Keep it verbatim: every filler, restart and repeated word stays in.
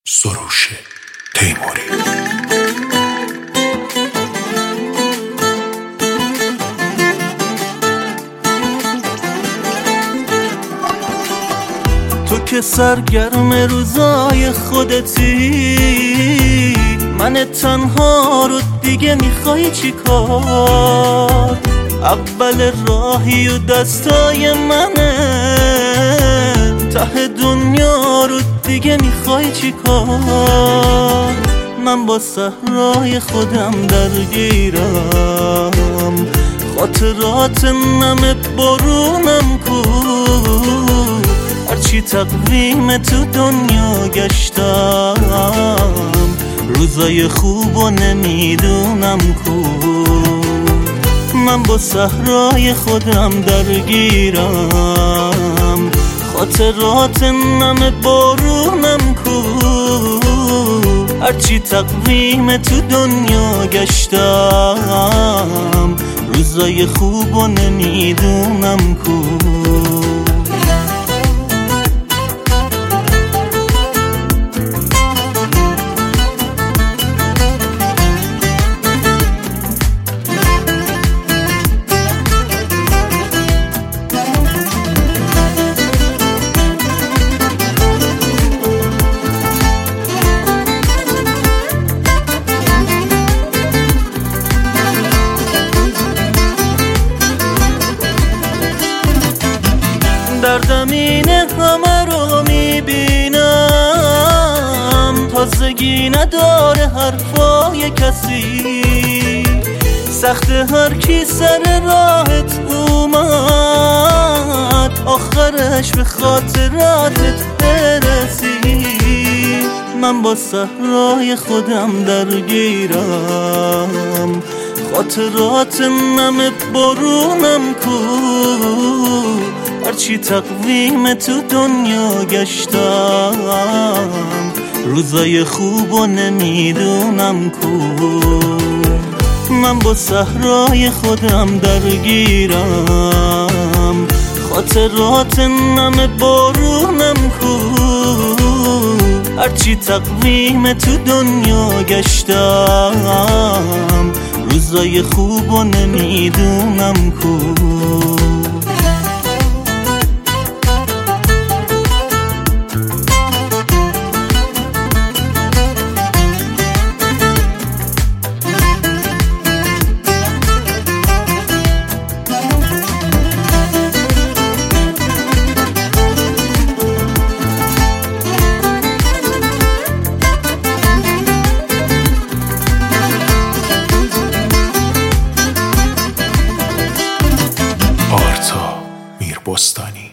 سروش تیموری. تو که سرگرم روزای خودتی، من تنها رو دیگه میخوای چی کار؟ اول راهی و دستای منه، ته دنیا رو دیگه میخوای چی کار؟ من با صحرای خودم درگیرم، خاطرات نم بارونم کو، هرچی تقویم تو دنیا گشتم، روزای خوبو نمیدونم کو. من با صحرای خودم درگیرم، خاطرات نم بارونم کو، هرچی تقویم تو دنیا گشتم، روزای خوبو نمیدونم کو. دردم اینه همه رو میبینم، تازگی نداره حرفای کسی، سخت هر کی سر راهت اومد، آخرش به خاطراتت برسی. من با صحرای خودم درگیرم، خاطرات نم بارونم کو، هرچی تقویم تو دنیا گشتم، روزای خوبو نمیدونم کو. من با صحرای خودم درگیرم، خاطرات نم بارونم کو، هرچی تقویم تو دنیا گشتم، روزای خوبو نمیدونم کو. آرتا میربستانی.